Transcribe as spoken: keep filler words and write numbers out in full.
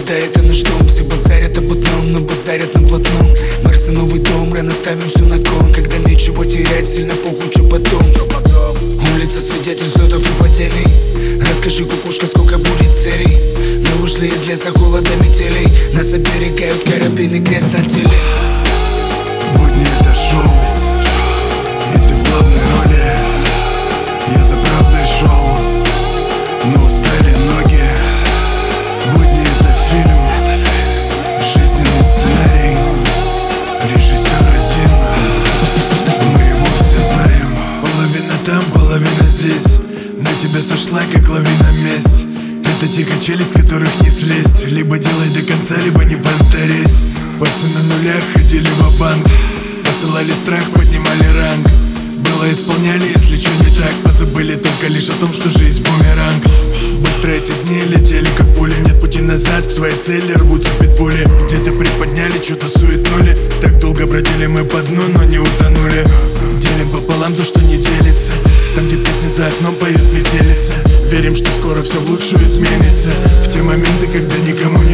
Да, это наш дом, все базарят об одном, но базарят на блатном. Марса новый дом, рано ставим все на кон. Когда нечего терять, сильно похуй, что потом. Улица свидетель взлетов и падений. Расскажи, кукушка, сколько будет серий. Мы вышли из леса, холода метелей. Нас оберегают карабины, крест на теле. Будни — это шоу, и ты в главной роли. Я за правдой шел, но устали ноги. Будни — это фильм, жизненный сценарий. Режиссер один, мы его все знаем. Половина там, половина здесь. На тебя сошла, как лавина месть. Это те качели, с которых не слезть. Либо делай до конца, либо не понторезь. Пацаны на нулях ходили ва-банк, посылали страх, поднимали ранг. Было исполняли, если что не так. Позабыли только лишь о том, что жизнь бумеранг. Быстро эти дни летели как пули. Нет пути назад, к своей цели рвутся питбули. Где-то приподняли, что-то суетнули. Так долго бродили мы по дну, но не утонули. Делим пополам то, что не делится. Там, где песни за окном поют метелица. Верим, что скоро все в лучшую изменится. В те моменты, когда никому